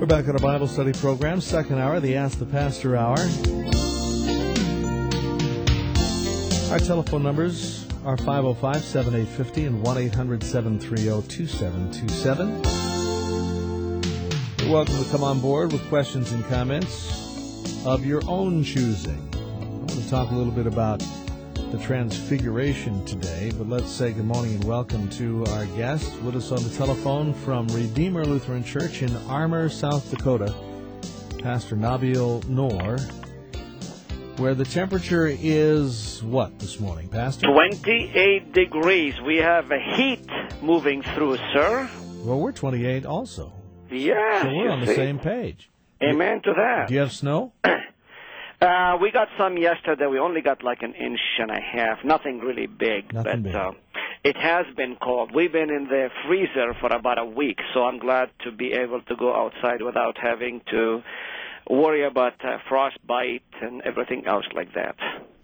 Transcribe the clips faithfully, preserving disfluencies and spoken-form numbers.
We're back on our Bible study program, second hour, the Ask the Pastor Hour. Our telephone numbers are five oh five, seven eight five oh and one eight hundred, seven three oh, two seven two seven. You're welcome to come on board with questions and comments of your own choosing. I want to talk a little bit about the Transfiguration today, but let's say good morning and welcome to our guest with us on the telephone from Redeemer Lutheran Church in Armour, South Dakota, Pastor Nabil Noor, where the temperature is what this morning, Pastor? twenty-eight degrees. We have a heat moving through, sir. Well, we're twenty-eight also. Yeah. So we're on the see. same page. Amen to that. Do you have snow? Uh, we got some yesterday. We only got like an inch and a half. Nothing really big. Nothing but big. Uh, it has been cold. We've been in the freezer for about a week, so I'm glad to be able to go outside without having to worry about uh, frostbite and everything else like that.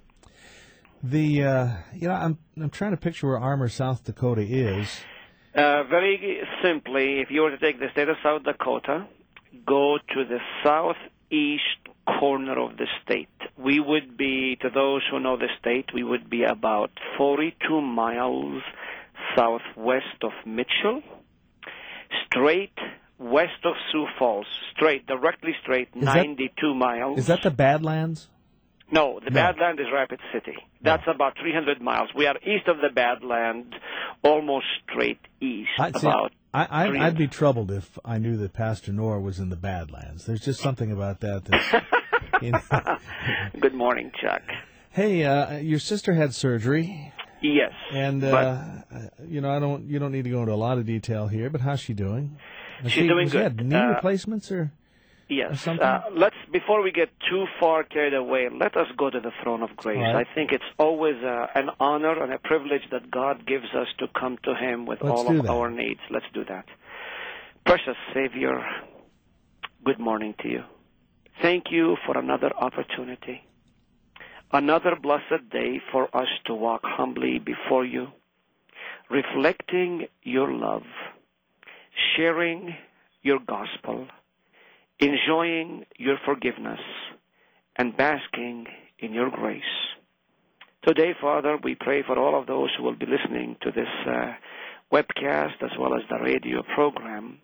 The uh, you know, I'm I'm trying to picture where Armour, South Dakota is. Uh, very simply, if you were to take the state of South Dakota, go to the southeast corner of the state. We would be, to those who know the state, we would be about forty-two miles southwest of Mitchell, straight west of Sioux Falls, straight, directly straight, is ninety-two that, miles. Is that the Badlands? No, the No. Badland is Rapid City. That's No. about three hundred miles. We are east of the Badland, almost straight east, I, see, about I, I, three- I'd be troubled if I knew that Pastor Noor was in the Badlands. There's just something about that that's... you know. Good morning, Chuck. Hey, uh, your sister had surgery, Yes. and uh, you know I don't. You don't need to go into a lot of detail here, but how's she doing? Has She's she, doing has she good. had knee Uh, replacements or? or Yes. something? Uh, let's before we get too far carried away, let us go to the throne of grace. All right. I think it's always uh, an honor and a privilege that God gives us to come to Him with Let's all do of that. our needs. Let's do that. Precious Savior, good morning to you. Thank you for another opportunity, another blessed day for us to walk humbly before you, reflecting your love, sharing your gospel, enjoying your forgiveness, and basking in your grace. Today, Father, we pray for all of those who will be listening to this uh, webcast as well as the radio program.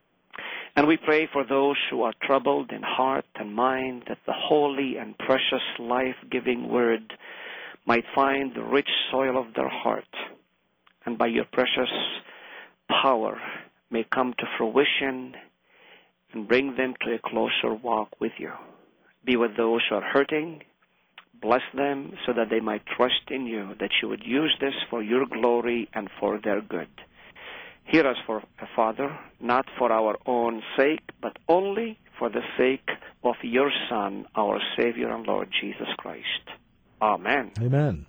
And we pray for those who are troubled in heart and mind, that the holy and precious life-giving word might find the rich soil of their heart, and by your precious power may come to fruition and bring them to a closer walk with you. Be with those who are hurting. Bless them so that they might trust in you, that you would use this for your glory and for their good. Hear us, for Father, not for our own sake, but only for the sake of your Son, our Savior and Lord Jesus Christ. Amen. Amen.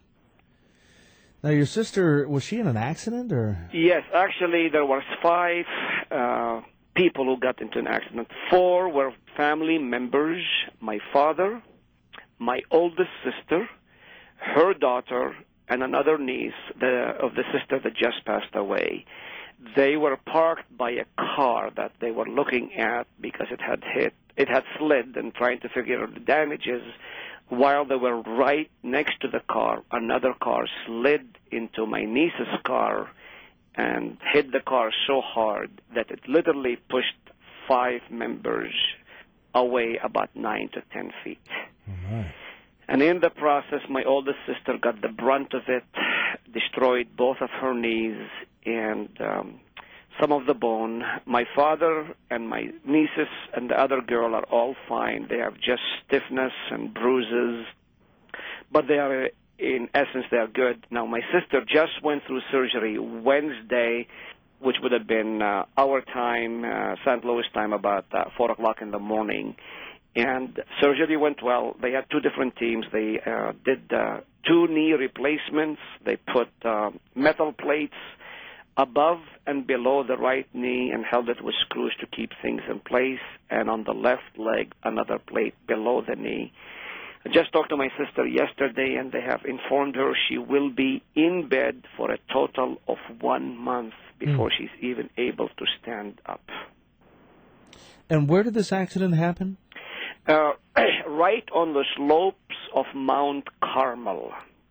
Now, your sister, was she in an accident or? Yes, actually, there were five uh, people who got into an accident. Four were family members: my father, my oldest sister, her daughter, and another niece the, of the sister that just passed away. They were parked by a car that they were looking at because it had hit, it had slid, and trying to figure out the damages. While they were right next to the car, another car slid into my niece's car and hit the car so hard that it literally pushed five members away about nine to ten feet. All right. And in the process, my oldest sister got the brunt of it, destroyed both of her knees and um, some of the bone. My father and my nieces and the other girl are all fine. They have just stiffness and bruises, but they are, in essence, they are good. Now, my sister just went through surgery Wednesday, which would have been uh, our time, uh, Saint Louis time, about uh, four o'clock in the morning. And surgery went well. They had two different teams. They uh, did uh, two knee replacements. They put uh, metal plates above and below the right knee and held it with screws to keep things in place. And on the left leg, another plate below the knee. I just talked to my sister yesterday, and they have informed her she will be in bed for a total of one month before mm. she's even able to stand up. And where did this accident happen? Uh, right on the slopes of Mount Carmel.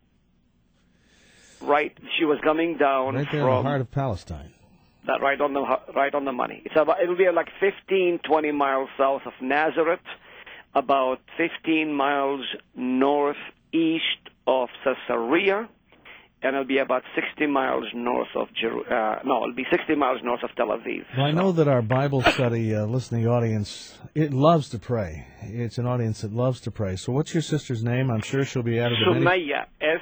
Right, she was coming down right there from in the heart of Palestine. That right on the right on the money. It's about it'll be like fifteen, twenty miles south of Nazareth, about fifteen miles northeast of Caesarea, and it'll be about sixty miles north of Jeru- uh, no, it'll be sixty miles north of Tel Aviv. Well, I know that our Bible study uh, listening audience, it loves to pray. It's an audience that loves to pray. So what's your sister's name? I'm sure she'll be added to many. Sumaya, S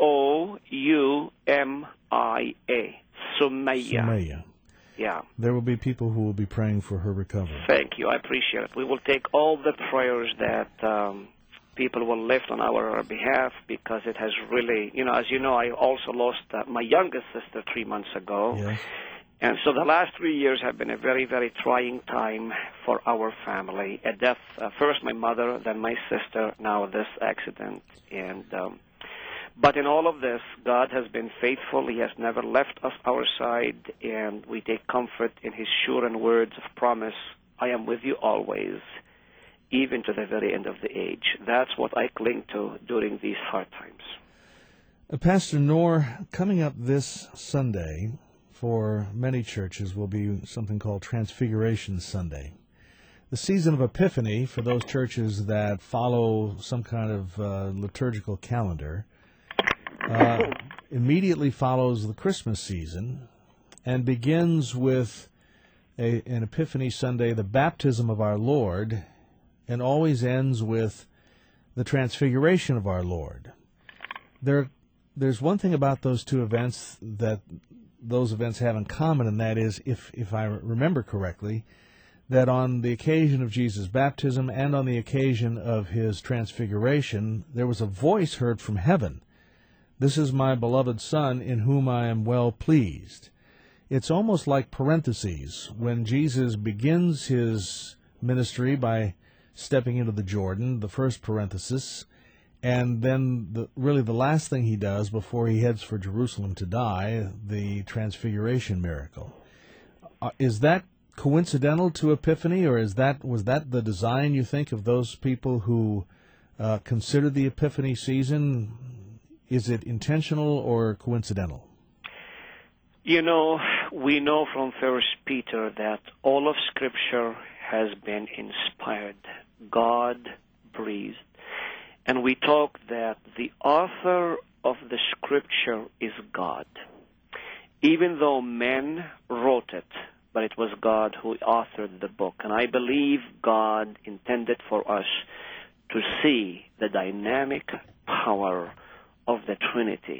O U M I A. Sumaya. Sumaya. Yeah. There will be people who will be praying for her recovery. Thank you. I appreciate it. We will take all the prayers that um, people will lift on our behalf, because it has really, you know, as you know, I also lost uh, my youngest sister three months ago. Yes. And so the last three years have been a very, very trying time for our family. A death, uh, first my mother, then my sister, now this accident. And um, but in all of this, God has been faithful. He has never left us our side, and we take comfort in His sure and words of promise. I am with you always, even to the very end of the age. That's what I cling to during these hard times. Uh, Pastor Noor, coming up this Sunday for many churches will be something called Transfiguration Sunday. The season of Epiphany, for those churches that follow some kind of uh, liturgical calendar, uh, immediately follows the Christmas season and begins with a, an Epiphany Sunday, the baptism of our Lord, and always ends with the transfiguration of our Lord. There, there's one thing about those two events that those events have in common, and that is, if, if I remember correctly, that on the occasion of Jesus' baptism and on the occasion of his transfiguration, there was a voice heard from heaven. This is my beloved Son, in whom I am well pleased. It's almost like parentheses. When Jesus begins his ministry by stepping into the Jordan, the first parenthesis, and then the, really the last thing he does before he heads for Jerusalem to die, the transfiguration miracle. Uh, is that coincidental to Epiphany, or is that was that the design, you think, of those people who uh, considered the Epiphany season? Is it intentional or coincidental? You know, we know from First Peter that all of Scripture has been inspired, God-breathed. And we talk that the author of the Scripture is God. Even though men wrote it, but it was God who authored the book. And I believe God intended for us to see the dynamic power of the Trinity.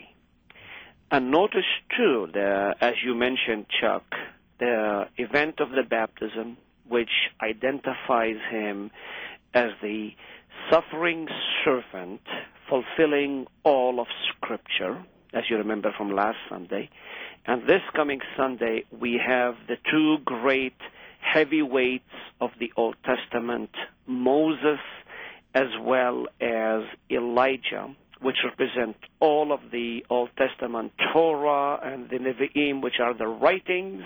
And notice, too, the, as you mentioned, Chuck, the event of the baptism, which identifies him as the suffering servant fulfilling all of Scripture, as you remember from last Sunday. And this coming Sunday, we have the two great heavyweights of the Old Testament, Moses as well as Elijah, which represent all of the Old Testament Torah and the Nevi'im, which are the writings,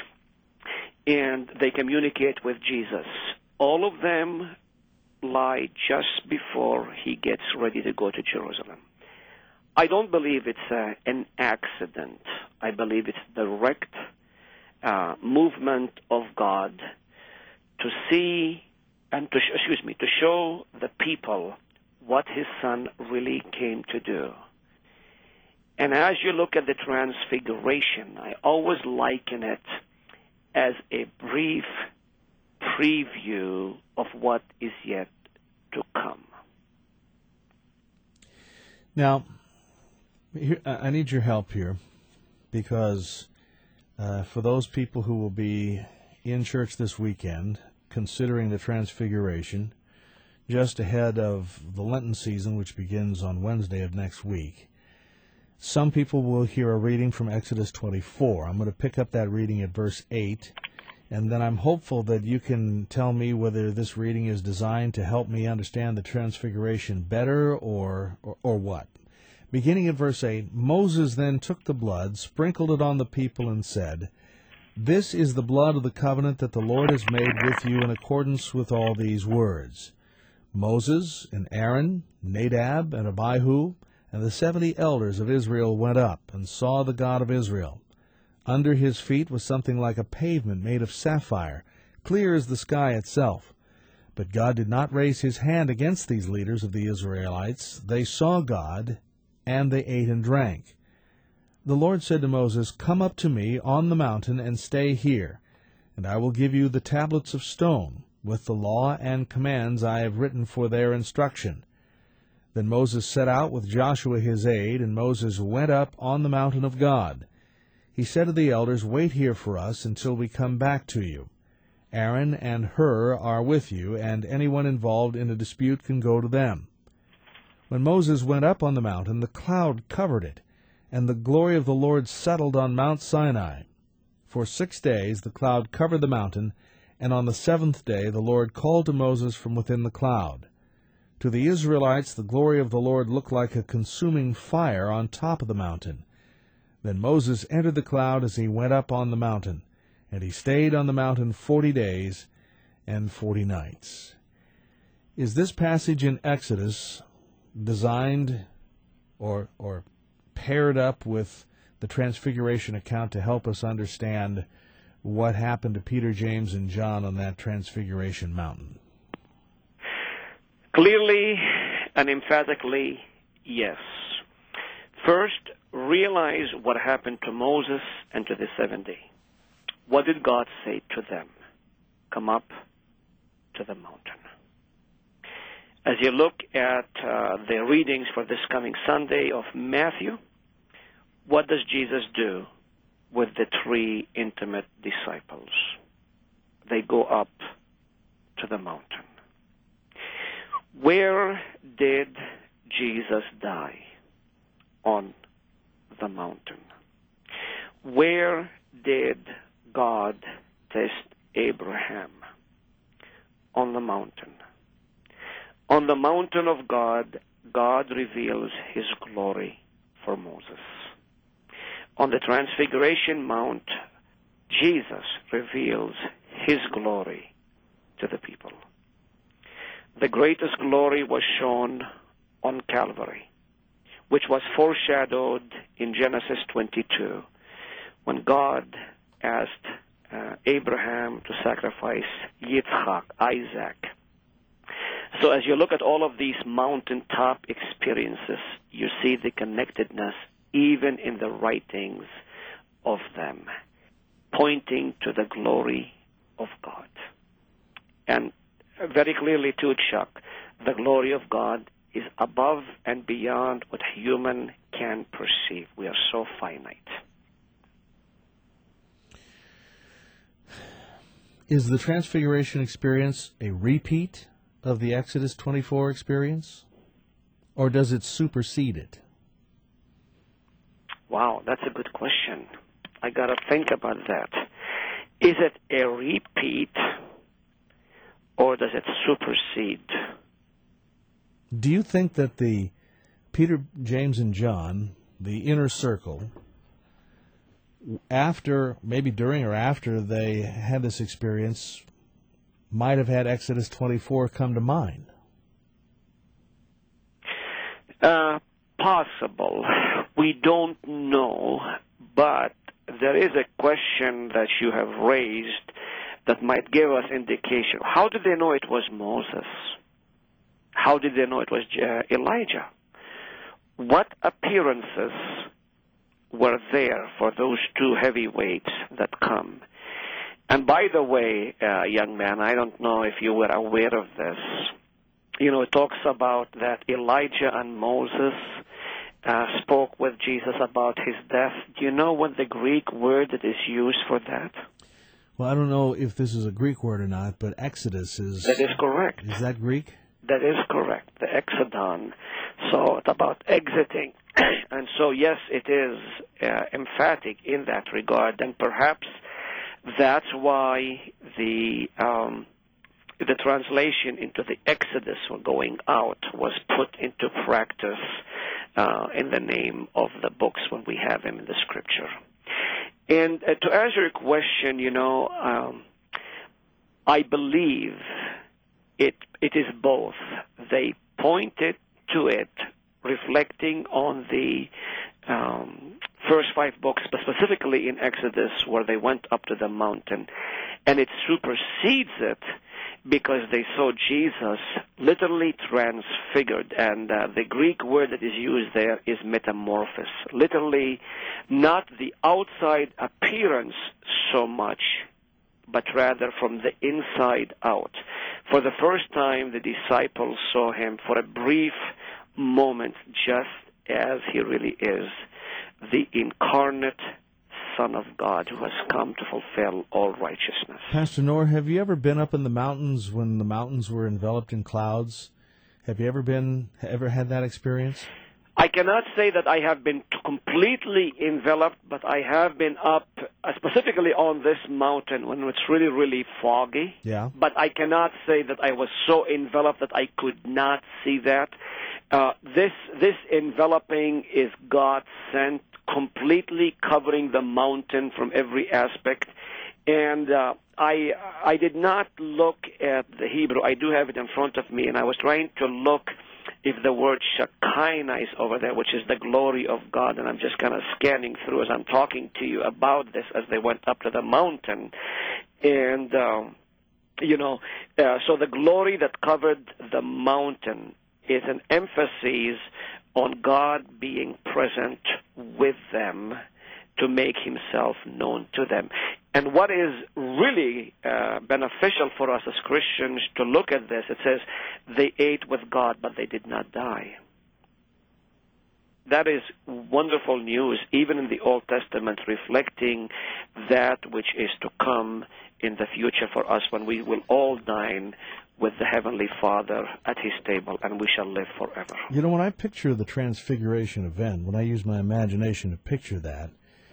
and they communicate with Jesus. All of them lie just before he gets ready to go to Jerusalem. I don't believe it's uh, an accident. I believe it's direct uh, movement of God to see and to sh- excuse me to show the people what his Son really came to do. And as you look at the Transfiguration, I always liken it as a brief preview of what is yet to come. Now, here, I need your help here, because uh, for those people who will be in church this weekend, considering the Transfiguration, just ahead of the Lenten season, which begins on Wednesday of next week, some people will hear a reading from Exodus twenty-four. I'm going to pick up that reading at verse eight, and then I'm hopeful that you can tell me whether this reading is designed to help me understand the Transfiguration better or, or, or what. Beginning at verse eight, Moses then took the blood, sprinkled it on the people, and said, This is the blood of the covenant that the Lord has made with you in accordance with all these words. Moses and Aaron, Nadab and Abihu, and the seventy elders of Israel went up and saw the God of Israel. Under his feet was something like a pavement made of sapphire, clear as the sky itself. But God did not raise his hand against these leaders of the Israelites. They saw God, and they ate and drank. The Lord said to Moses, Come up to me on the mountain and stay here, and I will give you the tablets of stone, with the law and commands I have written for their instruction. Then Moses set out with Joshua his aide, and Moses went up on the mountain of God. He said to the elders, Wait here for us until we come back to you. Aaron and Hur are with you, and anyone involved in a dispute can go to them. When Moses went up on the mountain, the cloud covered it, and the glory of the Lord settled on Mount Sinai. For six days the cloud covered the mountain, and on the seventh day the Lord called to Moses from within the cloud. To the Israelites the glory of the Lord looked like a consuming fire on top of the mountain. Then Moses entered the cloud as he went up on the mountain, and he stayed on the mountain forty days and forty nights. Is this passage in Exodus designed or or paired up with the Transfiguration account to help us understand what happened to Peter, James, and John on that Transfiguration mountain? Clearly and emphatically, yes. First, realize what happened to Moses and to the seventy. What did God say to them? Come up to the mountain. As you look at uh, the readings for this coming Sunday of Matthew, what does Jesus do with the three intimate disciples? They go up to the mountain. Where did Jesus die? On the mountain. Where did God test Abraham? On the mountain. On the mountain of God, God reveals his glory for Moses. On the Transfiguration Mount, Jesus reveals his glory to the people. The greatest glory was shown on Calvary, which was foreshadowed in Genesis twenty-two, when God asked uh, Abraham to sacrifice Yitzchak, Isaac. So as you look at all of these mountaintop experiences, you see the connectedness even in the writings of them, pointing to the glory of God. And very clearly too, Chuck, the glory of God is above and beyond what human can perceive. We are so finite. Is the Transfiguration experience a repeat of the Exodus twenty-four experience, or does it supersede it? Wow, that's a good question. I got to think about that. Is it a repeat, or does it supersede? Do you think that the Peter, James, and John, the inner circle, after, maybe during or after they had this experience, might have had Exodus twenty-four come to mind? Uh, possible. We don't know, but there is a question that you have raised that might give us indication. How did they know it was Moses? How did they know it was uh, Elijah? What appearances were there for those two heavyweights that come? And by the way, uh, young man, I don't know if you were aware of this. You know, it talks about that Elijah and Moses uh, spoke with Jesus about his death. Do you know what the Greek word that is used for that? Well, I don't know if this is a Greek word or not, but Exodus is... That is correct. Is that Greek? That is correct, the exodon. So it's about exiting. And so, yes, it is uh, emphatic in that regard. And perhaps that's why the um, the translation into the Exodus, or going out, was put into practice uh, in the name of the books when we have them in the Scripture. And uh, to answer your question, you know, um, I believe it it is both. They pointed to it, reflecting on the um, first five books, but specifically in Exodus, where they went up to the mountain, and it supersedes it because they saw Jesus literally transfigured, and uh, the Greek word that is used there is metamorphosis, literally not the outside appearance so much, but rather from the inside out. For the first time, the disciples saw him for a brief moment just as he really is, the incarnate Son of God who has come to fulfill all righteousness. Pastor Noor, have you ever been up in the mountains when the mountains were enveloped in clouds? Have you ever been, ever had that experience? I cannot say that I have been completely enveloped, but I have been up uh, specifically on this mountain when it's really, really foggy. Yeah. But I cannot say that I was so enveloped that I could not see that. Uh, this this enveloping is God sent, completely covering the mountain from every aspect. And uh, I I did not look at the Hebrew. I do have it in front of me, and I was trying to look if the word Shekinah is over there, which is the glory of God, and I'm just kind of scanning through as I'm talking to you about this as they went up to the mountain. And, uh, you know, uh, so the glory that covered the mountain is an emphasis on God being present with them to make himself known to them. And what is really uh, beneficial for us as Christians to look at this, it says, they ate with God, but they did not die. That is wonderful news, even in the Old Testament, reflecting that which is to come in the future for us when we will all dine with the Heavenly Father at his table, and we shall live forever. You know, when I picture the Transfiguration event, when I use my imagination to picture that,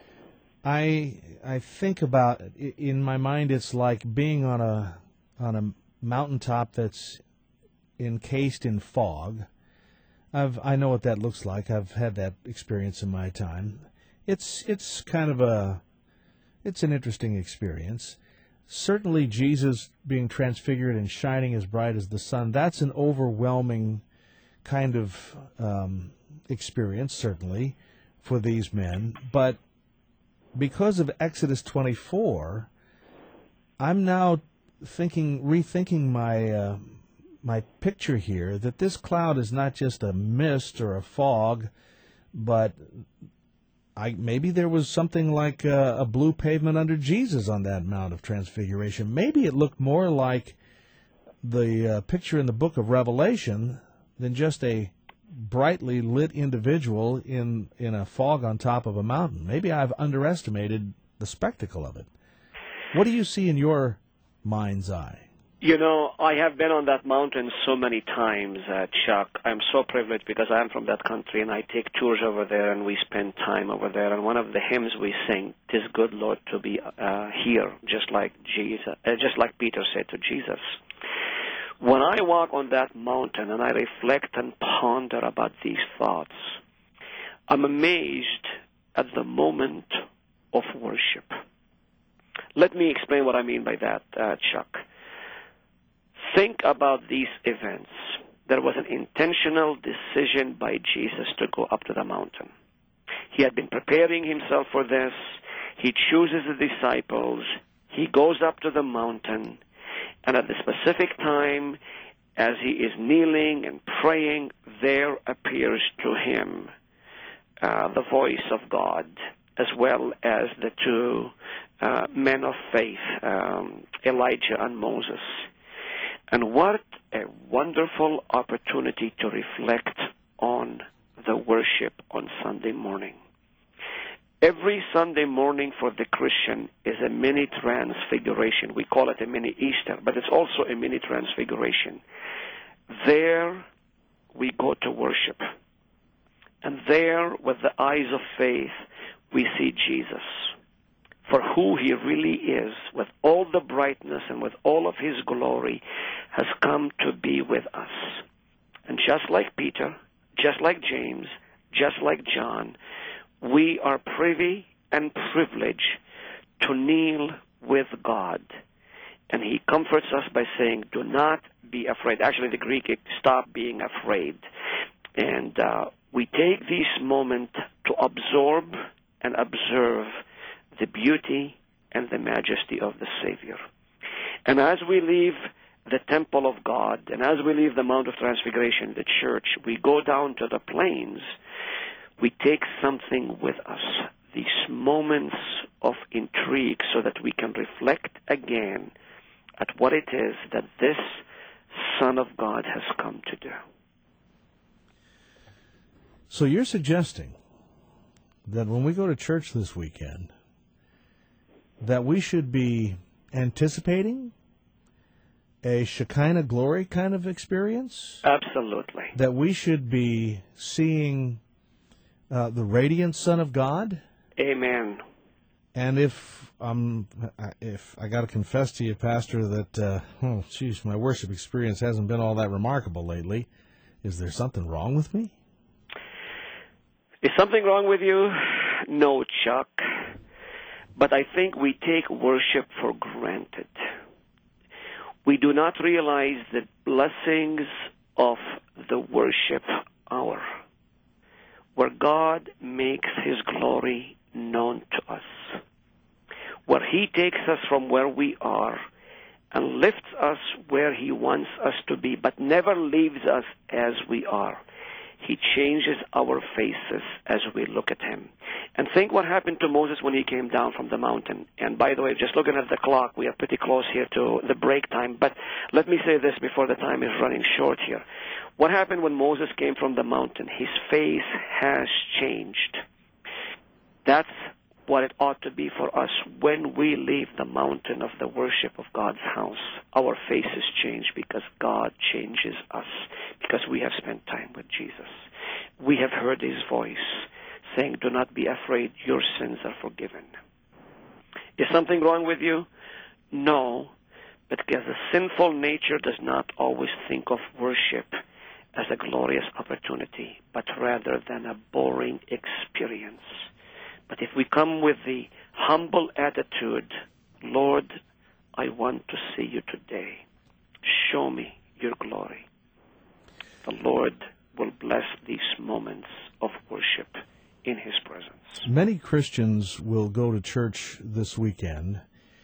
I I think about, in my mind, it's like being on a on a mountaintop that's encased in fog. I've I know what that looks like. I've had that experience in my time. It's it's kind of a it's an interesting experience. Certainly, Jesus being transfigured and shining as bright as the sun, that's an overwhelming kind of um, experience, certainly, for these men. But because of Exodus twenty-four, I'm now thinking, rethinking my uh, my picture here, that this cloud is not just a mist or a fog, but I, maybe there was something like a, a blue pavement under Jesus on that Mount of Transfiguration. Maybe it looked more like the uh, picture in the book of Revelation than just a brightly lit individual in, in a fog on top of a mountain. Maybe I've underestimated the spectacle of it. What do you see in your mind's eye? You know, I have been on that mountain so many times, uh, Chuck. I'm so privileged because I'm from that country, and I take tours over there, and we spend time over there. And one of the hymns we sing, "'Tis good, Lord, to be uh, here," just like Jesus, uh, just like Peter said to Jesus. When I walk on that mountain and I reflect and ponder about these thoughts, I'm amazed at the moment of worship. Let me explain what I mean by that, uh, Chuck. Think about these events. There was an intentional decision by Jesus to go up to the mountain. He had been preparing himself for this. He chooses the disciples. He goes up to the mountain. And at the specific time, as he is kneeling and praying, there appears to him uh, the voice of God, as well as the two uh, men of faith, um, Elijah and Moses. And what a wonderful opportunity to reflect on the worship on Sunday morning. Every Sunday morning for the Christian is a mini transfiguration. We call it a mini Easter, but it's also a mini transfiguration. There we go to worship. And there, with the eyes of faith, we see Jesus for who he really is, with all the brightness and with all of his glory, has come to be with us. And just like Peter, just like James, just like John, we are privy and privilege to kneel with God. And he comforts us by saying, do not be afraid. Actually, the Greek is stop being afraid. And uh, we take this moment to absorb and observe the beauty and the majesty of the Savior. And as we leave the temple of God, and as we leave the Mount of Transfiguration, the church, we go down to the plains, we take something with us, these moments of intrigue, so that we can reflect again at what it is that this Son of God has come to do. So you're suggesting that when we go to church this weekend, that we should be anticipating a Shekinah glory kind of experience? Absolutely. That we should be seeing uh, the radiant Son of God? Amen. And if um, if I got to confess to you, Pastor, that, uh, oh, geez, my worship experience hasn't been all that remarkable lately, is there something wrong with me? Is something wrong with you? No, Chuck. But I think we take worship for granted. We do not realize the blessings of the worship hour, where God makes His glory known to us, where He takes us from where we are and lifts us where He wants us to be, but never leaves us as we are. He changes our faces as we look at Him. And think what happened to Moses when he came down from the mountain. And by the way, just looking at the clock, we are pretty close here to the break time. But let me say this before the time is running short here. What happened when Moses came from the mountain? His face has changed. That's what it ought to be for us when we leave the mountain of the worship of God's house. Our faces change because God changes us, because we have spent time with Jesus. We have heard His voice saying, do not be afraid, your sins are forgiven. Is something wrong with you? No, but because the sinful nature does not always think of worship as a glorious opportunity, but rather than a boring experience. But if we come with the humble attitude, Lord, I want to see you today. Show me your glory. The Lord will bless these moments of worship in His presence. Many Christians will go to church this weekend,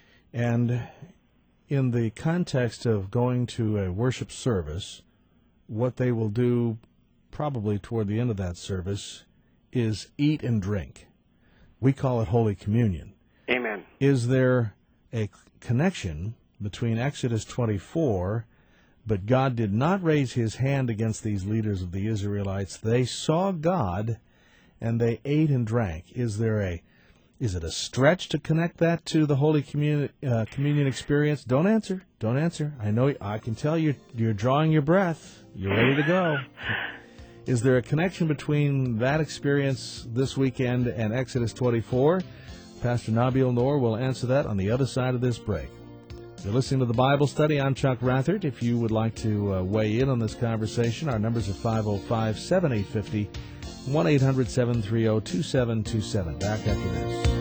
and in the context of going to a worship service, what they will do probably toward the end of that service is eat and drink. We call it Holy Communion. Amen. Is there a connection between Exodus twenty-four, but God did not raise His hand against these leaders of the Israelites? They saw God, and they ate and drank. Is there a, is it a stretch to connect that to the Holy Communion, uh, communion experience? Don't answer. Don't answer. I know. I can tell you. You're drawing your breath. You're ready to go. Is there a connection between that experience this weekend and Exodus twenty-four? Pastor Nabil Noor will answer that on the other side of this break. You're listening to the Bible Study. I'm Chuck Rathert. If you would like to uh, weigh in on this conversation, our numbers are five oh five, seven eight five oh, one eight hundred, seven three zero, two seven two seven. Back after this.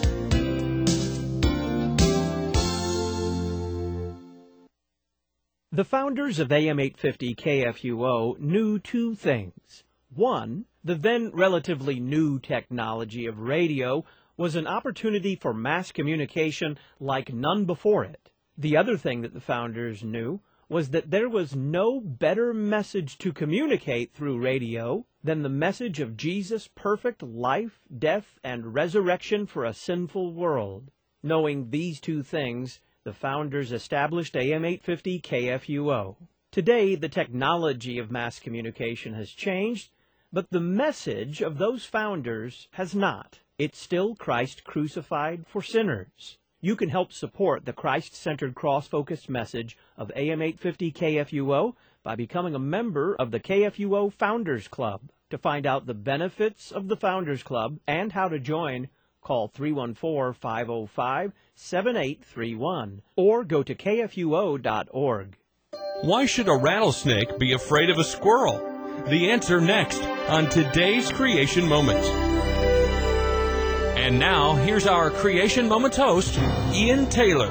The founders of A M eight fifty K F U O knew two things. One, the then relatively new technology of radio was an opportunity for mass communication like none before it. The other thing that the founders knew was that there was no better message to communicate through radio than the message of Jesus' perfect life, death, and resurrection for a sinful world. Knowing these two things, the founders established A M eight fifty K F U O. Today, the technology of mass communication has changed, but the message of those founders has not. It's still Christ crucified for sinners. You can help support the Christ-centered, cross-focused message of A M eight fifty K F U O by becoming a member of the K F U O Founders Club. To find out the benefits of the Founders Club and how to join, call three one four, five oh five, seven eight three one or go to K F U O dot org. Why should a rattlesnake be afraid of a squirrel? The answer next on today's Creation Moments. And now, here's our Creation Moments host, Ian Taylor.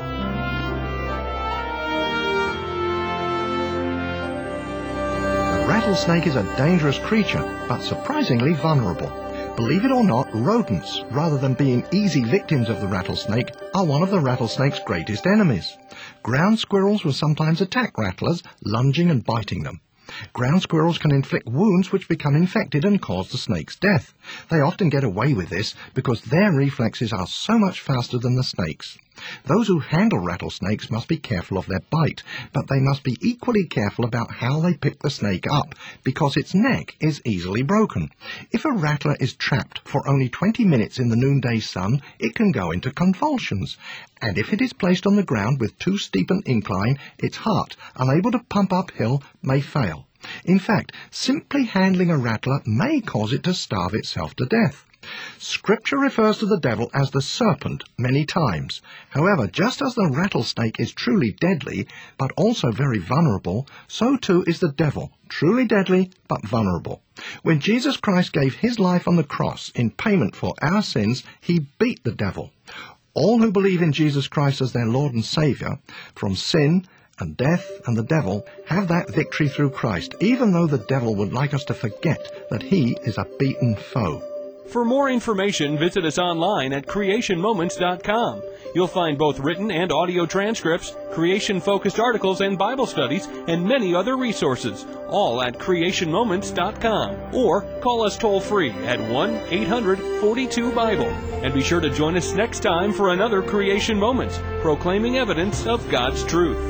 The rattlesnake is a dangerous creature, but surprisingly vulnerable. Believe it or not, rodents, rather than being easy victims of the rattlesnake, are one of the rattlesnake's greatest enemies. Ground squirrels will sometimes attack rattlers, lunging and biting them. Ground squirrels can inflict wounds which become infected and cause the snake's death. They often get away with this because their reflexes are so much faster than the snake's. Those who handle rattlesnakes must be careful of their bite, but they must be equally careful about how they pick the snake up, because its neck is easily broken. If a rattler is trapped for only twenty minutes in the noonday sun, it can go into convulsions. And if it is placed on the ground with too steep an incline, its heart, unable to pump uphill, may fail. In fact, simply handling a rattler may cause it to starve itself to death. Scripture refers to the devil as the serpent many times. However, just as the rattlesnake is truly deadly, but also very vulnerable, so too is the devil, truly deadly, but vulnerable. When Jesus Christ gave his life on the cross in payment for our sins, he beat the devil. All who believe in Jesus Christ as their Lord and Saviour, from sin and death and the devil, have that victory through Christ, even though the devil would like us to forget that he is a beaten foe. For more information, visit us online at creation moments dot com. You'll find both written and audio transcripts, creation-focused articles and Bible studies, and many other resources, all at creation moments dot com. Or call us toll-free at one eight hundred forty-two Bible. And be sure to join us next time for another Creation Moments, proclaiming evidence of God's truth.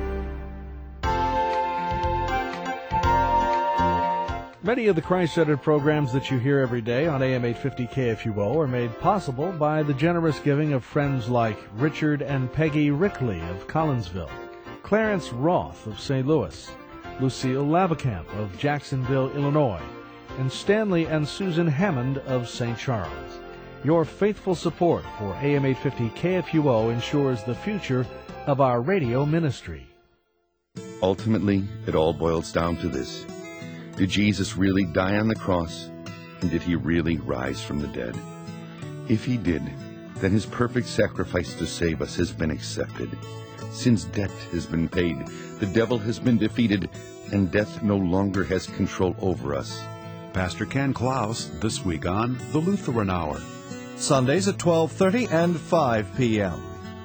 Many of the Christ-centered programs that you hear every day on A M eight fifty K F U O are made possible by the generous giving of friends like Richard and Peggy Rickley of Collinsville, Clarence Roth of Saint Louis, Lucille Lavacamp of Jacksonville, Illinois, and Stanley and Susan Hammond of Saint Charles. Your faithful support for A M eight fifty K F U O ensures the future of our radio ministry. Ultimately, it all boils down to this. Did Jesus really die on the cross? And did he really rise from the dead? If he did, then his perfect sacrifice to save us has been accepted. Sin's debt has been paid, the devil has been defeated, and death no longer has control over us. Pastor Ken Klaus, this week on The Lutheran Hour. Sundays at twelve thirty and five p.m.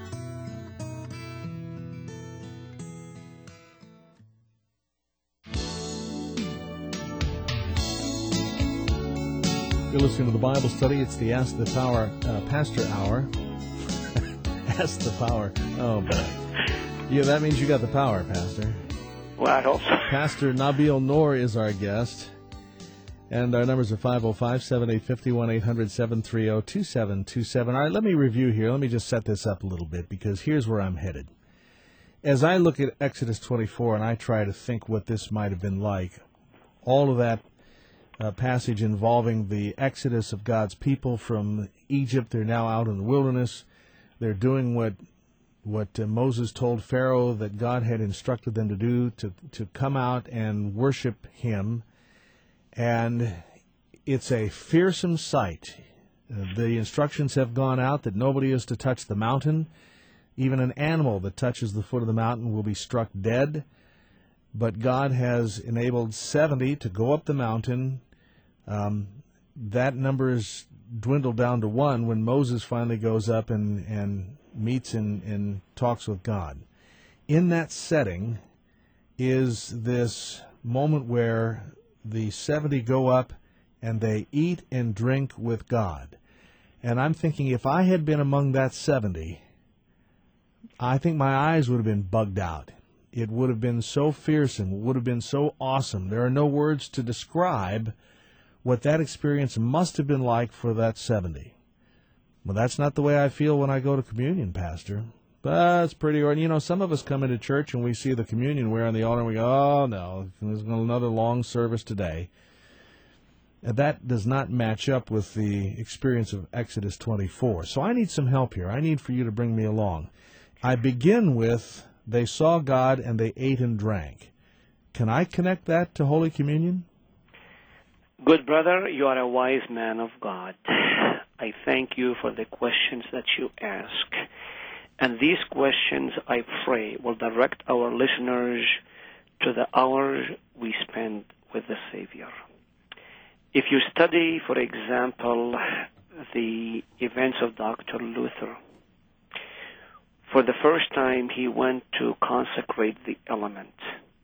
You're listening to the Bible study. It's the Ask the Power uh, Pastor Hour. Ask the Power. Oh, boy. Yeah, that means you got the power, Pastor. Well, I hope so. Pastor Nabil Noor is our guest. And our numbers are five oh five, seven eight five oh, one eight hundred, seven three oh, two seven two seven. All right, let me review here. Let me just set this up a little bit, because here's where I'm headed. As I look at Exodus twenty-four and I try to think what this might have been like, all of that Uh, passage involving the exodus of God's people from Egypt. They're now out in the wilderness. They're doing what what uh, Moses told Pharaoh that God had instructed them to do, to, to come out and worship him. And it's a fearsome sight. Uh, the instructions have gone out that nobody is to touch the mountain. Even an animal that touches the foot of the mountain will be struck dead. But God has enabled seventy to go up the mountain. Um, that number is dwindled down to one when Moses finally goes up and, and meets and, and talks with God. In that setting is this moment where the seventy go up and they eat and drink with God. And I'm thinking, if I had been among that seventy, I think my eyes would have been bugged out. It would have been so fearsome. It would have been so awesome. There are no words to describe what that experience must have been like for that seventy. Well, that's not the way I feel when I go to communion, Pastor. But it's pretty ordinary. You know, some of us come into church and we see the communion ware on the altar and we go, oh, no, there's another long service today. And that does not match up with the experience of Exodus twenty-four. So I need some help here. I need for you to bring me along. I begin with, they saw God and they ate and drank. Can I connect that to Holy Communion? Good brother, you are a wise man of God. I thank you for the questions that you ask. And these questions, I pray, will direct our listeners to the hours we spend with the Savior. If you study, for example, the events of Doctor Luther, for the first time he went to consecrate the element.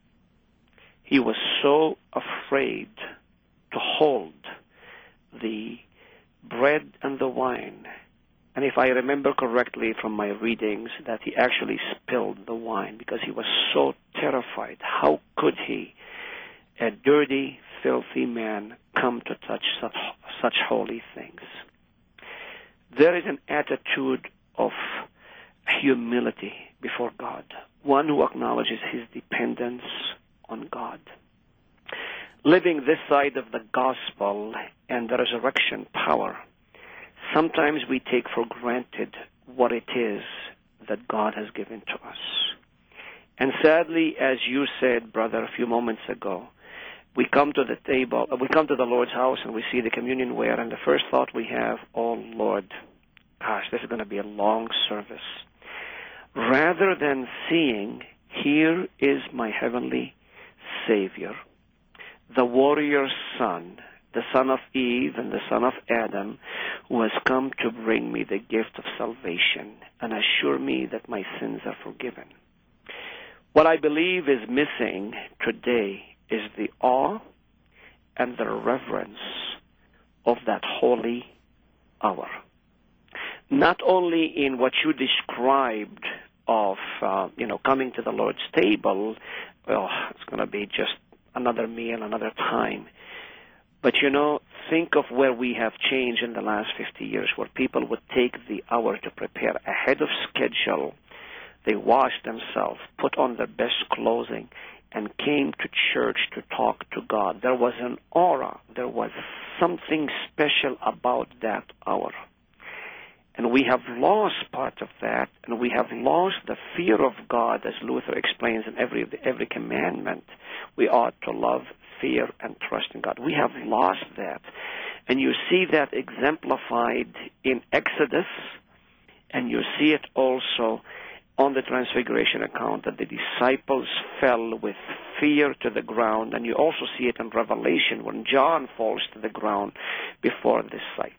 He was so afraid to hold the bread and the wine. And if I remember correctly from my readings, that he actually spilled the wine because he was so terrified. How could he, a dirty, filthy man, come to touch such, such holy things? There is an attitude of humility before God, one who acknowledges his dependence on God. Living this side of the gospel and the resurrection power, sometimes we take for granted what it is that God has given to us. And sadly, as you said, brother, a few moments ago, we come to the table, we come to the Lord's house and we see the communion ware, and the first thought we have, oh Lord, gosh, this is going to be a long service. Rather than seeing, here is my heavenly Savior, the warrior son, the son of Eve and the son of Adam, who has come to bring me the gift of salvation and assure me that my sins are forgiven. What I believe is missing today is the awe and the reverence of that holy hour. Not only in what you described of, uh, you know, coming to the Lord's table, well, it's going to be just another meal, another time. But, you know, think of where we have changed in the last fifty years, where people would take the hour to prepare ahead of schedule. They washed themselves, put on their best clothing, and came to church to talk to God. There was an aura. There was something special about that hour. And we have lost part of that, and we have lost the fear of God, as Luther explains in every every commandment. We ought to love, fear, and trust in God. We have lost that. And you see that exemplified in Exodus, and you see it also on the Transfiguration account, that the disciples fell with fear to the ground, and you also see it in Revelation when John falls to the ground before this sight.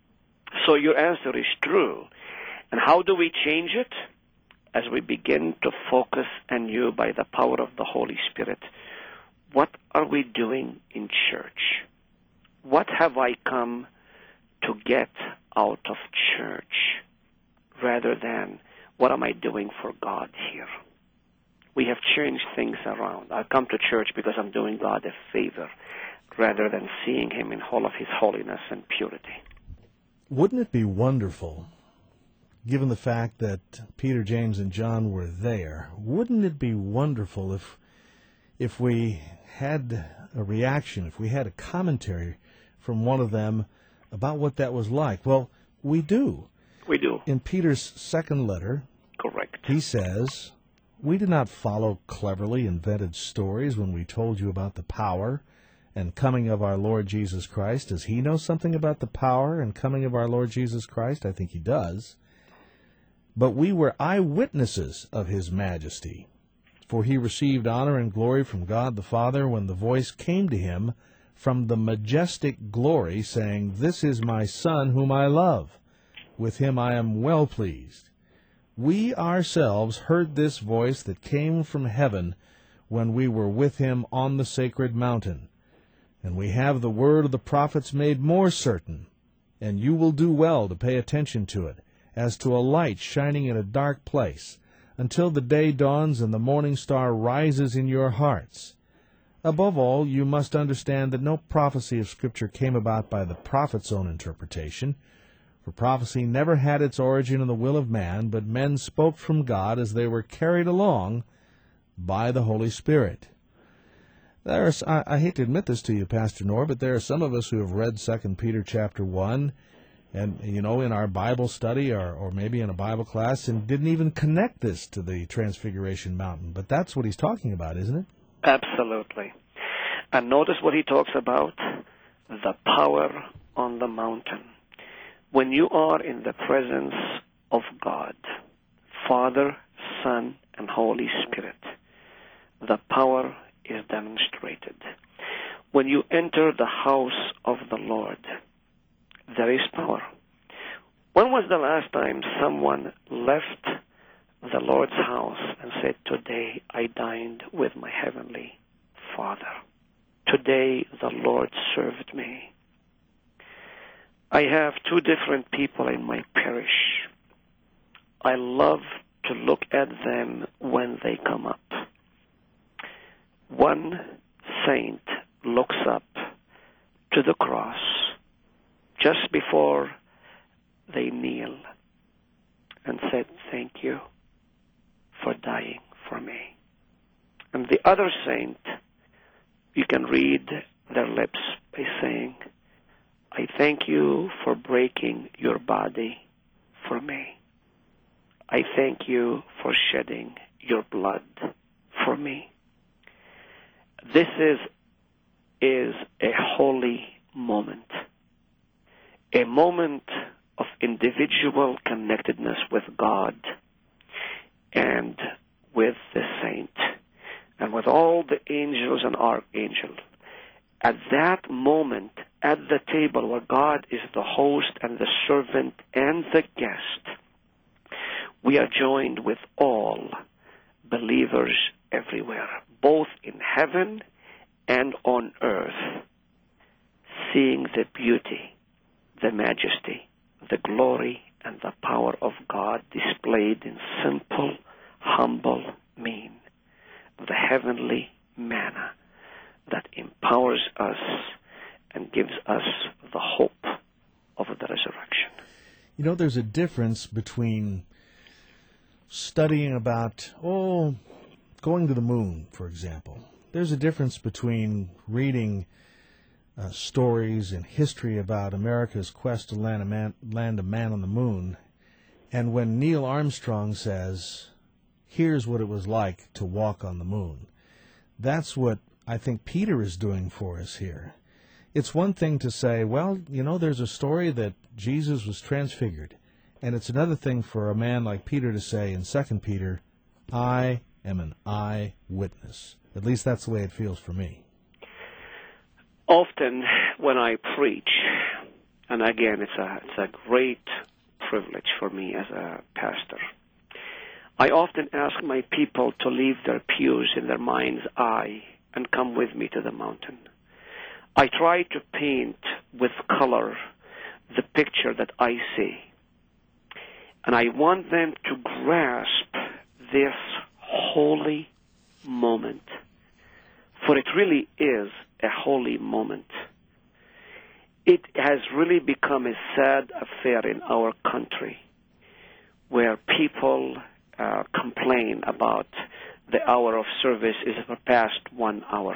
So your answer is true. And how do we change it? As we begin to focus anew by the power of the Holy Spirit. What are we doing in church? What have I come to get out of church, rather than what am I doing for God here? We have changed things around. I come to church because I'm doing God a favor, rather than seeing him in all of his holiness and purity. Wouldn't it be wonderful, given the fact that Peter, James, and John were there, wouldn't it be wonderful if if we had a reaction, if we had a commentary from one of them about what that was like? Well, we do. We do. In Peter's second letter, correct, he says, "We did not follow cleverly invented stories when we told you about the power and coming of our Lord Jesus Christ." Does he know something about the power and coming of our Lord Jesus Christ? I think he does. "But we were eyewitnesses of his majesty. For he received honor and glory from God the Father when the voice came to him from the majestic glory, saying, 'This is my Son whom I love. With him I am well pleased.' We ourselves heard this voice that came from heaven when we were with him on the sacred mountain. And we have the word of the prophets made more certain, and you will do well to pay attention to it, as to a light shining in a dark place, until the day dawns and the morning star rises in your hearts. Above all, you must understand that no prophecy of Scripture came about by the prophet's own interpretation, for prophecy never had its origin in the will of man, but men spoke from God as they were carried along by the Holy Spirit." There are, I, I hate to admit this to you, Pastor Knorr, but there are some of us who have read Second Peter chapter one, and, you know, in our Bible study or, or maybe in a Bible class, and didn't even connect this to the Transfiguration Mountain. But that's what he's talking about, isn't it? Absolutely. And notice what he talks about, the power on the mountain. when you are in the presence of God, Father, Son, and Holy Spirit, the power is demonstrated. When you enter the house of the Lord, there is power. When was the last time someone left the Lord's house and said, "Today I dined with my Heavenly Father. Today the Lord served me"? I have two different people in my parish. I love to look at them when they come up. One saint looks up to the cross just before they kneel and said, "Thank you for dying for me." And the other saint, you can read their lips by saying, "I thank you for breaking your body for me. I thank you for shedding your blood for me." This is, is a holy moment, a moment of individual connectedness with God and with the saint and with all the angels and archangels. At that moment, at the table where God is the host and the servant and the guest, we are joined with all believers everywhere, both in heaven and on earth, seeing the beauty, the majesty, the glory, and the power of God displayed in simple, humble mien, the heavenly manna that empowers us and gives us the hope of the resurrection. You know, there's a difference between studying about, oh, going to the moon, for example. There's a difference between reading uh, stories and history about America's quest to land a, man, land a man on the moon, and when Neil Armstrong says, "Here's what it was like to walk on the moon." That's what I think Peter is doing for us here. It's one thing to say, well, you know, there's a story that Jesus was transfigured. And it's another thing for a man like Peter to say in Second Peter, "I am an eyewitness." At least that's the way it feels for me. Often when I preach, and again, it's a, it's a great privilege for me as a pastor, I often ask my people to leave their pews in their mind's eye and come with me to the mountain. I try to paint with color the picture that I see. And I want them to grasp this holy moment. For it really is a holy moment. It has really become a sad affair in our country where people uh, complain about the hour of service is past one hour.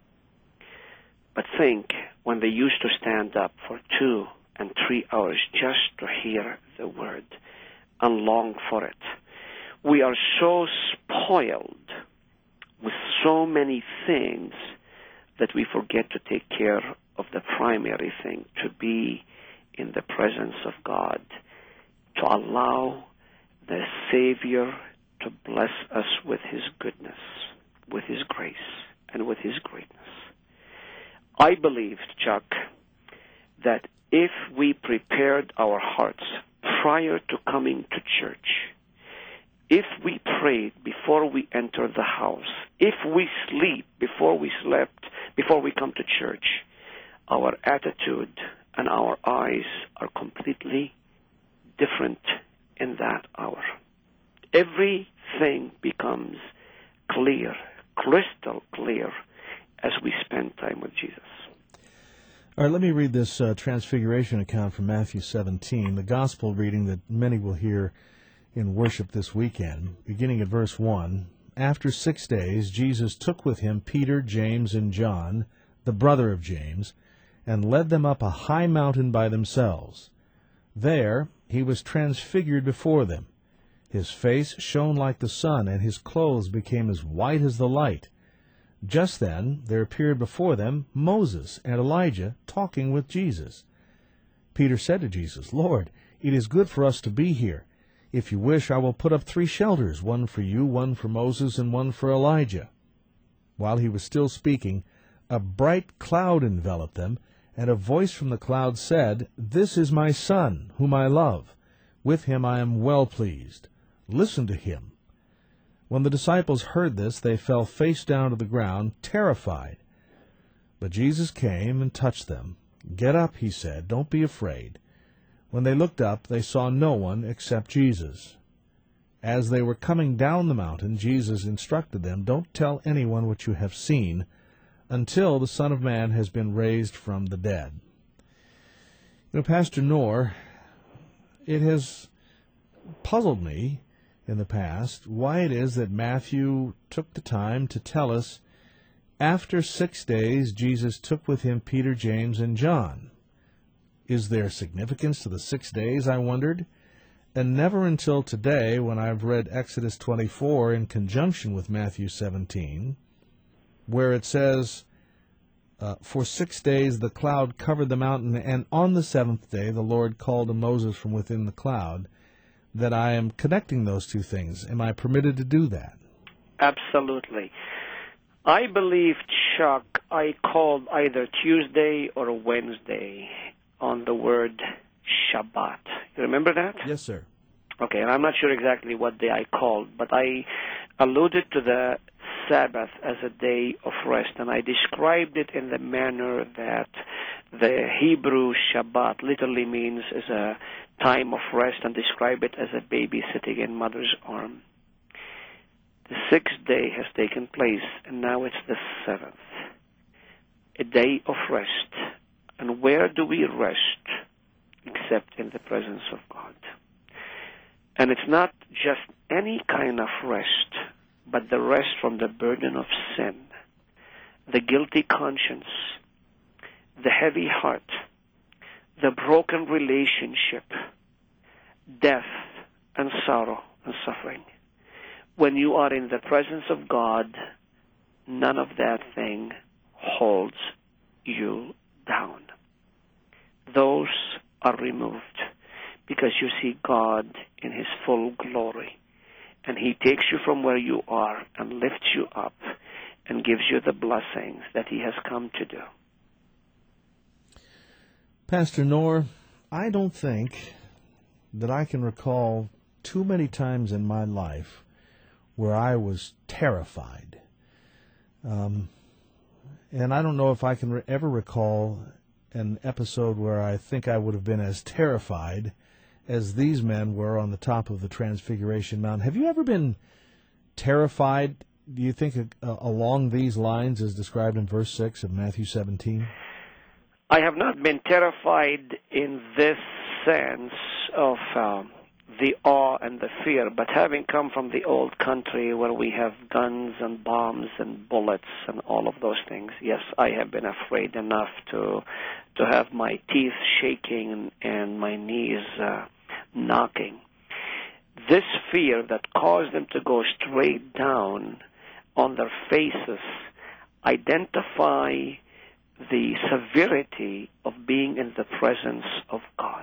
But think when they used to stand up for two and three hours just to hear the word and long for it. We are so spoiled with so many things that we forget to take care of the primary thing, to be in the presence of God, to allow the Savior to bless us with His goodness, with His grace, and with His greatness. I believed, Chuck, that if we prepared our hearts prior to coming to church, if we prayed before we enter the house, if we sleep before we slept, before we come to church, our attitude and our eyes are completely different in that hour. Everything becomes clear, crystal clear, as we spend time with Jesus. All right, let me read this uh, Transfiguration account from Matthew seventeen, the gospel reading that many will hear in worship this weekend, beginning at verse one. After six days, Jesus took with him Peter, James, and John, the brother of James, and led them up a high mountain by themselves. There he was transfigured before them. His face shone like the sun, and his clothes became as white as the light. Just then there appeared before them Moses and Elijah talking with Jesus. Peter said to Jesus, "Lord, it is good for us to be here. If you wish, I will put up three shelters, one for you, one for Moses, and one for Elijah." While he was still speaking, a bright cloud enveloped them, and a voice from the cloud said, "This is my Son, whom I love. With him I am well pleased. Listen to him." When the disciples heard this, they fell face down to the ground, terrified. But Jesus came and touched them. "Get up," he said, "don't be afraid." When they looked up, they saw no one except Jesus. As they were coming down the mountain, Jesus instructed them, "Don't tell anyone what you have seen until the Son of Man has been raised from the dead." You know, Pastor Knorr, it has puzzled me in the past why it is that Matthew took the time to tell us after six days Jesus took with him Peter, James, and John. Is there significance to the six days, I wondered? And never until today, when I've read Exodus twenty-four in conjunction with Matthew seventeen, where it says, uh, "For six days the cloud covered the mountain, and on the seventh day the Lord called to Moses from within the cloud," that I am connecting those two things. Am I permitted to do that? Absolutely. I believe, Chuck, I called either Tuesday or Wednesday on the word Shabbat. You remember that? Yes, sir. Okay, and I'm not sure exactly what day I called, but I alluded to the Sabbath as a day of rest, and I described it in the manner that the Hebrew Shabbat literally means is a time of rest, and describe it as a baby sitting in mother's arm. The sixth day has taken place, and now it's the seventh, a day of rest. And where do we rest except in the presence of God? And it's not just any kind of rest, but the rest from the burden of sin, the guilty conscience, the heavy heart, the broken relationship, death and sorrow and suffering. When you are in the presence of God, none of that thing holds you down. Those are removed because you see God in his full glory, and he takes you from where you are and lifts you up and gives you the blessings that he has come to do. Pastor Knorr, I don't think that I can recall too many times in my life where I was terrified. Um, and I don't know if I can re- ever recall an episode where I think I would have been as terrified as these men were on the top of the Transfiguration Mountain. Have you ever been terrified, do you think, uh, along these lines as described in verse six of Matthew seventeen? I have not been terrified in this sense of um, the awe and the fear, but having come from the old country where we have guns and bombs and bullets and all of those things, yes, I have been afraid enough to to have my teeth shaking and my knees uh, knocking. This fear that caused them to go straight down on their faces identify the severity of being in the presence of God.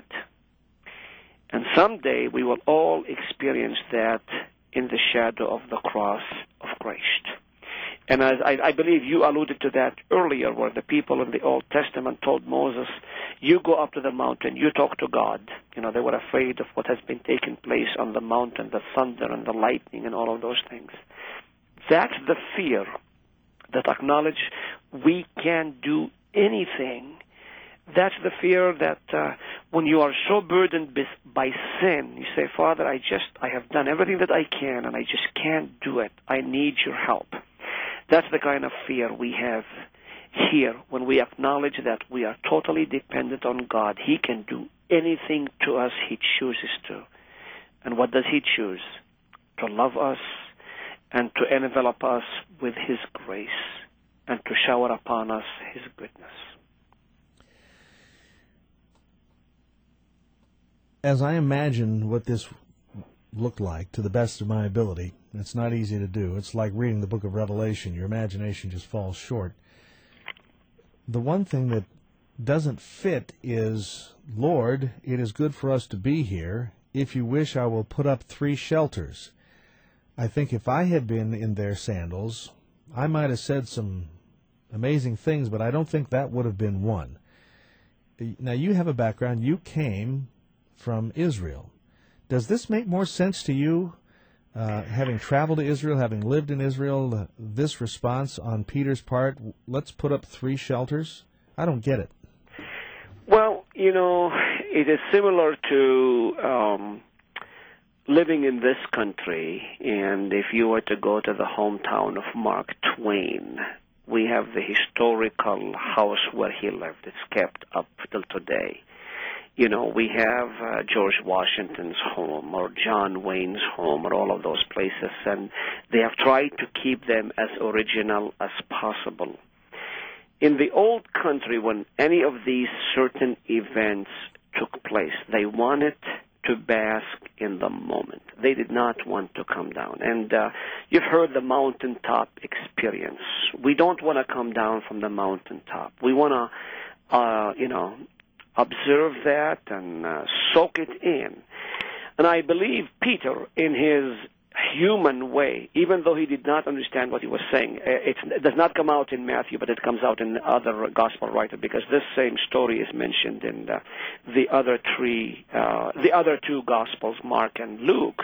And someday we will all experience that in the shadow of the cross of Christ. And as I, I believe you alluded to that earlier, where the people in the Old Testament told Moses, you go up to the mountain, you talk to God. You know, they were afraid of what has been taking place on the mountain, the thunder and the lightning and all of those things. That's the fear that acknowledge we can't do anything. That's the fear that uh, when you are so burdened by sin, you say, Father, I just, I have done everything that I can, and I just can't do it. I need your help. That's the kind of fear we have here when we acknowledge that we are totally dependent on God. He can do anything to us He chooses to. And what does He choose? To love us and to envelop us with His grace and to shower upon us His goodness. As I imagine what this looked like to the best of my ability, it's not easy to do. It's like reading the book of Revelation. Your imagination just falls short. The one thing that doesn't fit is, Lord, it is good for us to be here. If you wish, I will put up three shelters. I think if I had been in their sandals, I might have said some amazing things, but I don't think that would have been one. Now, you have a background. You came from Israel. Does this make more sense to you, uh, having traveled to Israel, having lived in Israel, uh, this response on Peter's part, let's put up three shelters? I don't get it. Well, you know, it is similar to um, living in this country, and if you were to go to the hometown of Mark Twain, we have the historical house where he lived. It's kept up till today. You know, we have uh, George Washington's home or John Wayne's home or all of those places, and they have tried to keep them as original as possible. In the old country, when any of these certain events took place, they wanted to bask in the moment. They did not want to come down. And uh, you've heard the mountaintop experience. We don't want to come down from the mountaintop. We want to, uh, you know, observe that and uh, soak it in. And I believe Peter, in his human way, even though he did not understand what he was saying, it, it does not come out in Matthew, but it comes out in other gospel writers, because this same story is mentioned in the, the other three, uh, the other two gospels, Mark and Luke.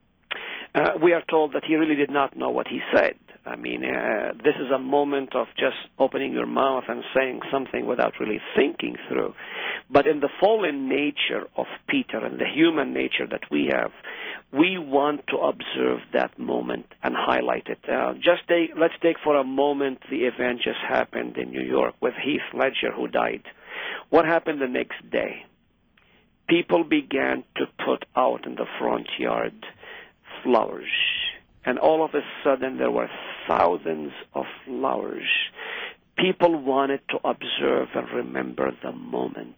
Uh, we are told that he really did not know what he said. I mean, uh, this is a moment of just opening your mouth and saying something without really thinking through. But in the fallen nature of Peter and the human nature that we have, we want to observe that moment and highlight it. Uh, just take, let's take for a moment the event just happened in New York with Heath Ledger, who died. What happened the next day? People began to put out in the front yard flowers. And all of a sudden, there were thousands of flowers. People wanted to observe and remember the moment.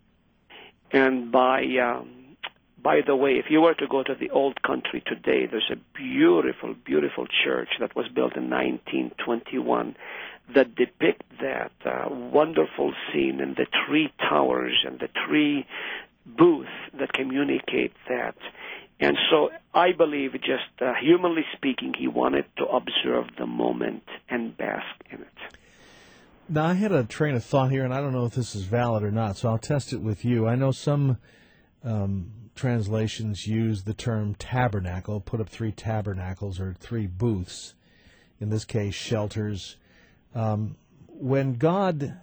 And by um, by the way, if you were to go to the old country today, there's a beautiful, beautiful church that was built in nineteen twenty-one that depict that uh, wonderful scene, and the three towers and the three booths that communicate that. And so I believe, just uh, humanly speaking, he wanted to observe the moment and bask in it. Now, I had a train of thought here, and I don't know if this is valid or not, so I'll test it with you. I know some um, translations use the term tabernacle, put up three tabernacles or three booths, in this case, shelters. Um, when God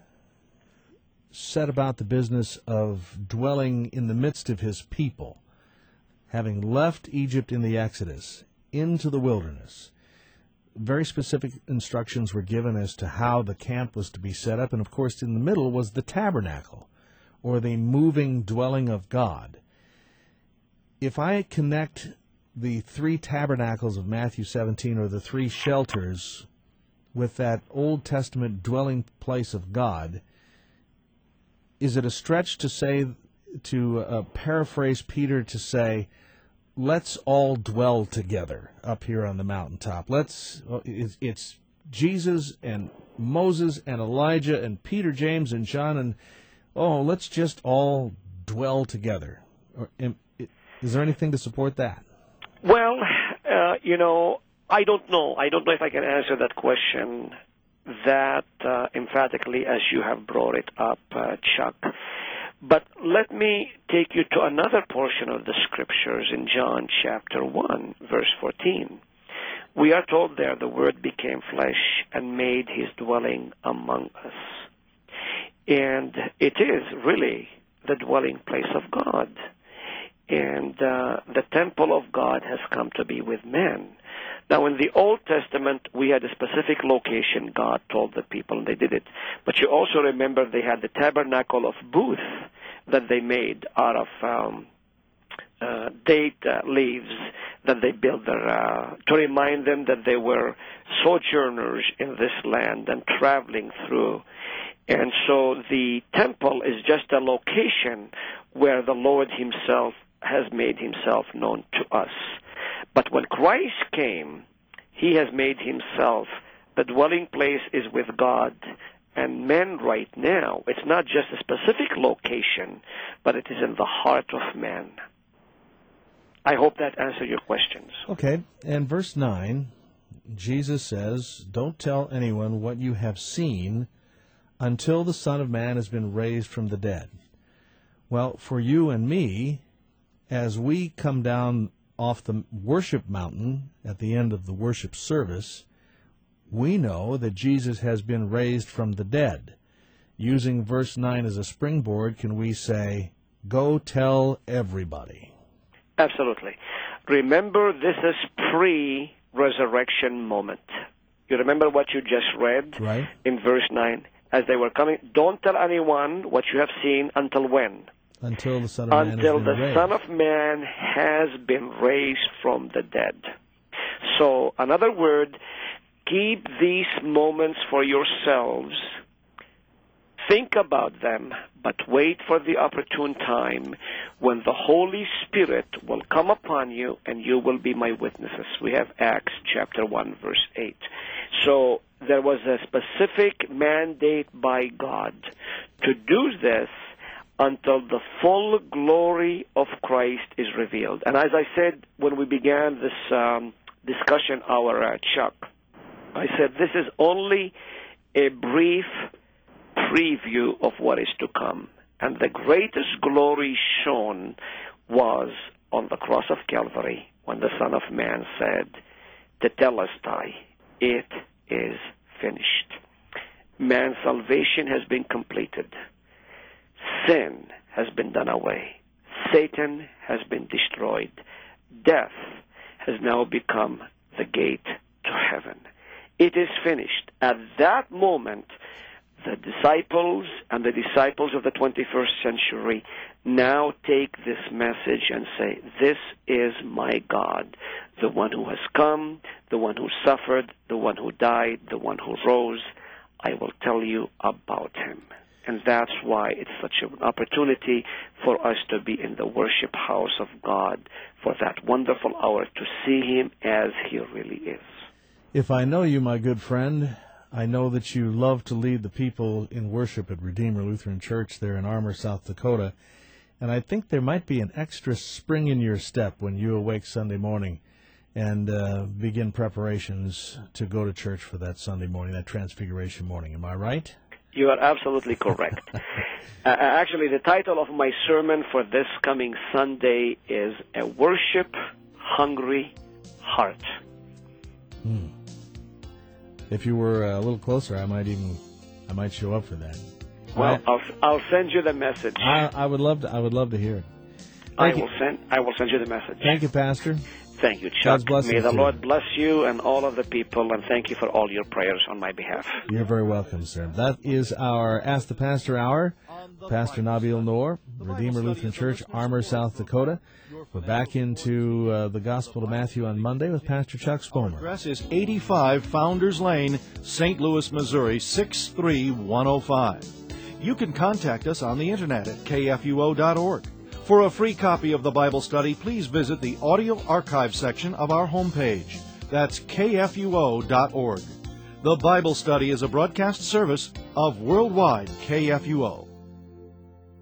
set about the business of dwelling in the midst of his people, having left Egypt in the Exodus into the wilderness, very specific instructions were given as to how the camp was to be set up. And, of course, in the middle was the tabernacle, or the moving dwelling of God. If I connect the three tabernacles of Matthew seventeen, or the three shelters, with that Old Testament dwelling place of God, is it a stretch to say, to uh, paraphrase Peter to say, let's all dwell together up here on the mountaintop? Let's, it's, it's Jesus and Moses and Elijah and Peter, James and John, and, oh, let's just all dwell together. Or, is there anything to support that? Well, uh, you know, I don't know. I don't know if I can answer that question that uh, emphatically as you have brought it up, uh, Chuck. But let me take you to another portion of the Scriptures in John chapter one, verse fourteen. We are told there, the Word became flesh and made his dwelling among us. And it is really the dwelling place of God. And uh, the temple of God has come to be with men. Now, in the Old Testament, we had a specific location God told the people, and they did it. But you also remember they had the tabernacle of booth that they made out of um, uh, date uh, leaves that they built there uh, to remind them that they were sojourners in this land and traveling through. And so the temple is just a location where the Lord himself has made himself known to us. But when Christ came, he has made himself, the dwelling place is with God, and men right now. It's not just a specific location, but it is in the heart of man. I hope that answers your questions. Okay, and verse nine, Jesus says, "Don't tell anyone what you have seen until the Son of Man has been raised from the dead." Well, for you and me, as we come down off the worship mountain at the end of the worship service, we know that Jesus has been raised from the dead. Using verse nine as a springboard, can we say, "Go tell everybody"? Absolutely. Remember, this is pre-resurrection moment. You remember what you just read Right. in verse nine? As they were coming, don't tell anyone what you have seen until when? Until the Son of Man Until has the been raised. Son of Man has been raised from the dead. So, another word, keep these moments for yourselves. Think about them, but wait for the opportune time when the Holy Spirit will come upon you and you will be my witnesses. We have Acts chapter one, verse eight. So there was a specific mandate by God to do this until the full glory of Christ is revealed. And as I said when we began this um, discussion hour, uh, Chuck, I said this is only a brief preview of what is to come. And the greatest glory shown was on the cross of Calvary when the Son of Man said, "Tetelestai, it is finished." Man's salvation has been completed. Sin has been done away. Satan has been destroyed. Death has now become the gate to heaven. It is finished. At that moment, the disciples and the disciples of the twenty-first century now take this message and say, "This is my God, the one who has come, the one who suffered, the one who died, the one who rose. I will tell you about him." And that's why it's such an opportunity for us to be in the worship house of God for that wonderful hour to see him as he really is. If I know you, my good friend, I know that you love to lead the people in worship at Redeemer Lutheran Church there in Armour, South Dakota. And I think there might be an extra spring in your step when you awake Sunday morning and uh, begin preparations to go to church for that Sunday morning, that Transfiguration morning. Am I right? You are absolutely correct. uh, actually, the title of my sermon for this coming Sunday is A Worship-Hungry Heart. Hmm. If you were a little closer, I might even, I might show up for that. Well, I'll I'll send you the message. I, I would love to. I would love to hear it. I Thank will you. send. I will send you the message. Thank you, Pastor. Thank you, Chuck. God's blessings May the to Lord you. bless you and all of the people, and thank you for all your prayers on my behalf. You're very welcome, sir. That is our Ask the Pastor Hour. Pastor Nabil Noor, Redeemer Lutheran Church, Armour, South Dakota. We're back into uh, the Gospel of Matthew on Monday with Pastor Chuck Spomer. Address is eighty-five Founders Lane, Saint Louis, Missouri, six three one oh five. You can contact us on the internet at K F U O dot org. For a free copy of the Bible study, please visit the audio archive section of our homepage. That's K F U O dot org. The Bible study is a broadcast service of Worldwide K F U O.